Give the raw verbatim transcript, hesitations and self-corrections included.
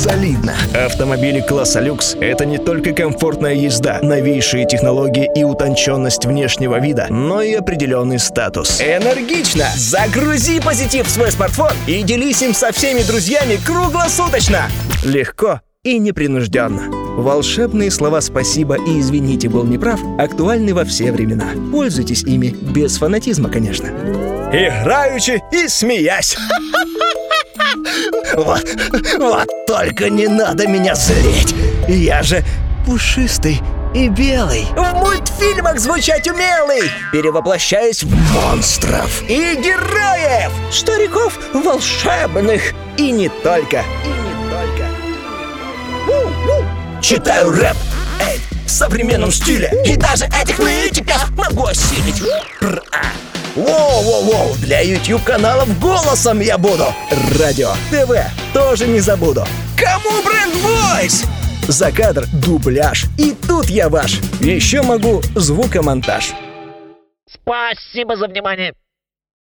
солидно. Автомобили класса люкс — это не только комфортная езда, новейшие технологии и утонченность внешнего вида, но и определенный статус. Энергично! Загрузи позитив в свой смартфон и делись им со всеми друзьями круглосуточно! Легко и непринужденно. Волшебные слова «спасибо» и «извините, был неправ» актуальны во все времена. Пользуйтесь ими без фанатизма, конечно. Играючи и смеясь. Вот, вот только не надо меня злить. Я же пушистый и белый. В мультфильмах звучать умелый. Перевоплощаюсь в монстров и героев, стариков волшебных. И не только. И не только. У-у. Читаю рэп, эй, в современном стиле. И даже этих нытиков могу осилить. Воу-воу-воу, для YouTube-каналов голосом я буду. Радио, ТВ тоже не забуду. Кому бренд Voice? За кадр дубляж. И тут я ваш. Еще могу звукомонтаж. Спасибо за внимание.